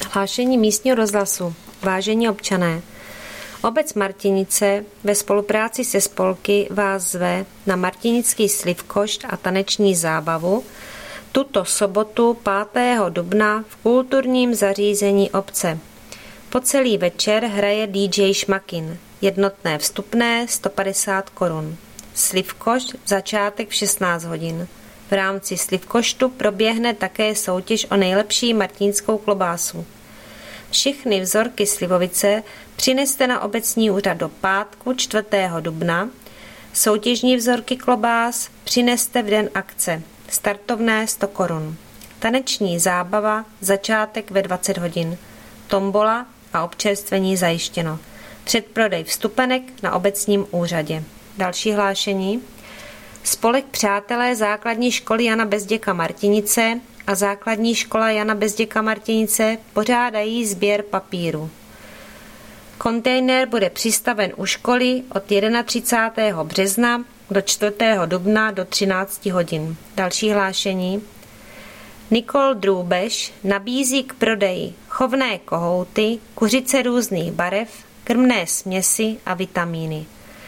Hlášení místního rozhlasu. Vážení občané, obec Martinice ve spolupráci se spolky vás zve na martinický slivkošt a taneční zábavu tuto sobotu 5. dubna v kulturním zařízení obce. Po celý večer hraje DJ Šmakin. Jednotné vstupné 150 korun. Slivkošt začátek v 16 hodin. V rámci slivkoštu proběhne také soutěž o nejlepší martinskou klobásu. Všechny vzorky slivovice přineste na obecní úřad do pátku 4. dubna. Soutěžní vzorky klobás přineste v den akce. Startovné 100 korun. Taneční zábava začátek ve 20 hodin. Tombola a občerstvení zajištěno. Předprodej vstupenek na obecním úřadě. Další hlášení. Spolek Přátelé základní školy Jana Bezděka Martinice a základní škola Jana Bezděka Martinice pořádají sběr papíru. Kontejner bude přistaven u školy od 31. března do 4. dubna do 13 hodin. Další hlášení. Nikol Drůbež nabízí k prodeji chovné kohouty, kuřice různých barev, krmné směsi a vitamíny.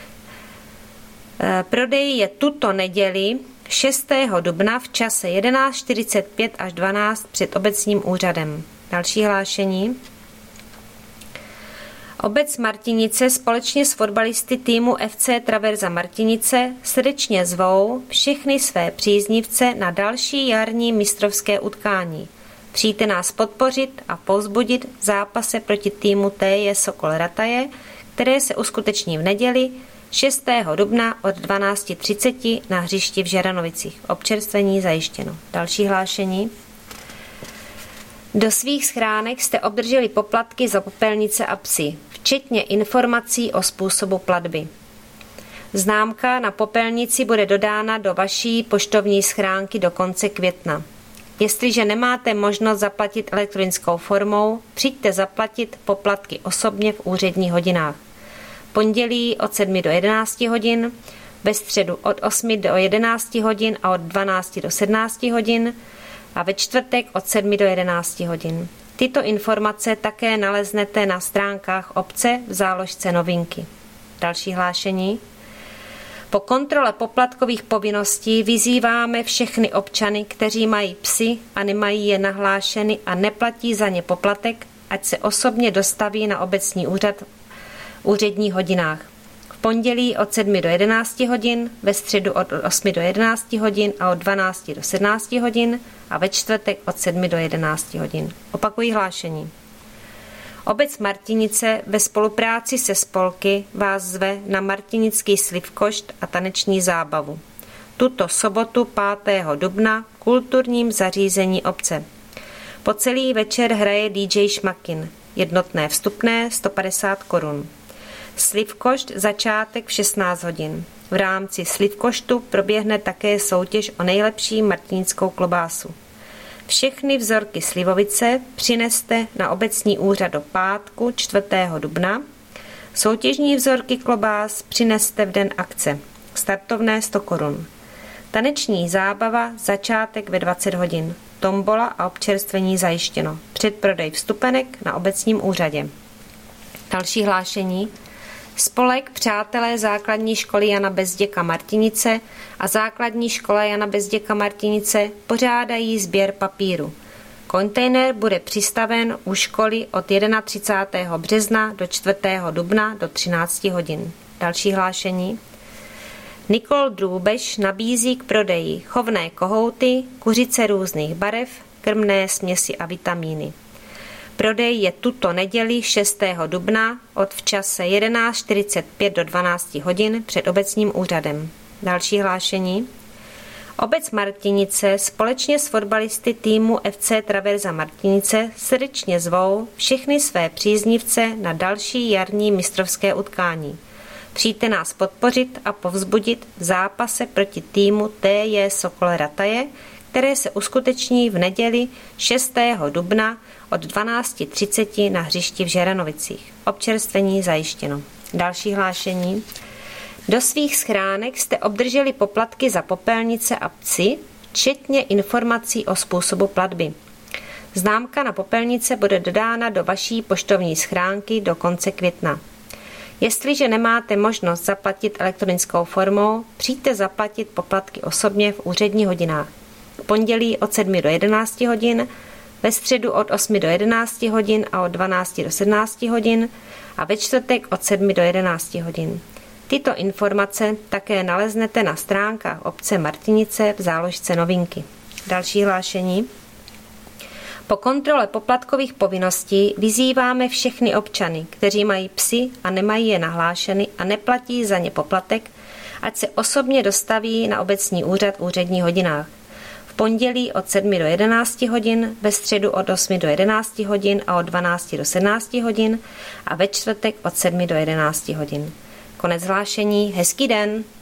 Prodej je tuto neděli 6. dubna v čase 11:45 až 12 před obecním úřadem. Další hlášení. Obec Martinice společně s fotbalisty týmu FC Traverza Martinice srdečně zvou všechny své příznivce na další jarní mistrovské utkání. Přijďte nás podpořit a povzbudit v zápase proti týmu TJ Sokol Rataje, které se uskuteční v neděli 6. dubna od 12:30 na hřišti v Žeranovicích. Občerstvení zajištěno. Další hlášení. Do svých schránek jste obdrželi poplatky za popelnice a psy, včetně informací o způsobu platby. Známka na popelnici bude dodána do vaší poštovní schránky do konce května. Jestliže nemáte možnost zaplatit elektronickou formou, přijďte zaplatit poplatky osobně v úředních hodinách. Pondělí od 7 do 11 hodin, ve středu od 8 do 11 hodin a od 12 do 17 hodin a ve čtvrtek od 7 do 11 hodin. Tyto informace také naleznete na stránkách obce v záložce novinky. Další hlášení. Po kontrole poplatkových povinností vyzýváme všechny občany, kteří mají psy a nemají je nahlášeny a neplatí za ně poplatek, ať se osobně dostaví na obecní úřad v úředních hodinách. V pondělí od 7 do 11 hodin, ve středu od 8 do 11 hodin a od 12 do 17 hodin a ve čtvrtek od 7 do 11 hodin. Opakují hlášení. Obec Martinice ve spolupráci se spolky vás zve na martinický slivkošt a taneční zábavu. Tuto sobotu 5. dubna v kulturním zařízení obce. Po celý večer hraje DJ Šmakin. Jednotné vstupné 150 korun. Slivkošt začátek v 16 hodin. V rámci slivkoštu proběhne také soutěž o nejlepší martinickou klobásu. Všechny vzorky slivovice přineste na obecní úřad do pátku 4. dubna. Soutěžní vzorky klobás přineste v den akce. Startovné 100 korun. Taneční zábava začátek ve 20 hodin. Tombola a občerstvení zajištěno. Předprodej vstupenek na obecním úřadě. Další hlášení. Spolek Přátelé základní školy Jana Bezděka Martinice a základní škola Jana Bezděka Martinice pořádají sběr papíru. Kontejner bude přistaven u školy od 31. března do 4. dubna do 13 hodin. Další hlášení. Nikol Drůbež nabízí k prodeji chovné kohouty, kuřice různých barev, krmné směsi a vitamíny. Prodej je tuto neděli 6. dubna od v čase 11:45 do 12 hodin před obecním úřadem. Další hlášení. Obec Martinice společně s fotbalisty týmu FC Traverza Martinice srdečně zvou všechny své příznivce na další jarní mistrovské utkání. Přijďte nás podpořit a povzbudit v zápase proti týmu TJ Sokol Rataje, které se uskuteční v neděli 6. dubna od 12:30 na hřišti v Žeranovicích. Občerstvení zajištěno. Další hlášení. Do svých schránek jste obdrželi poplatky za popelnice a psy, včetně informací o způsobu platby. Známka na popelnice bude dodána do vaší poštovní schránky do konce května. Jestliže nemáte možnost zaplatit elektronickou formou, přijďte zaplatit poplatky osobně v úředních hodinách. V pondělí od 7 do 11 hodin, ve středu od 8 do 11 hodin a od 12 do 17 hodin a ve čtvrtek od 7 do 11 hodin. Tyto informace také naleznete na stránkách obce Martinice v záložce Novinky. Další hlášení. Po kontrole poplatkových povinností vyzýváme všechny občany, kteří mají psy a nemají je nahlášeny a neplatí za ně poplatek, ať se osobně dostaví na obecní úřad v úředních hodinách. V pondělí od 7 do 11 hodin, ve středu od 8 do 11 hodin a od 12 do 17 hodin a ve čtvrtek od 7 do 11 hodin. Konec hlášení, hezký den!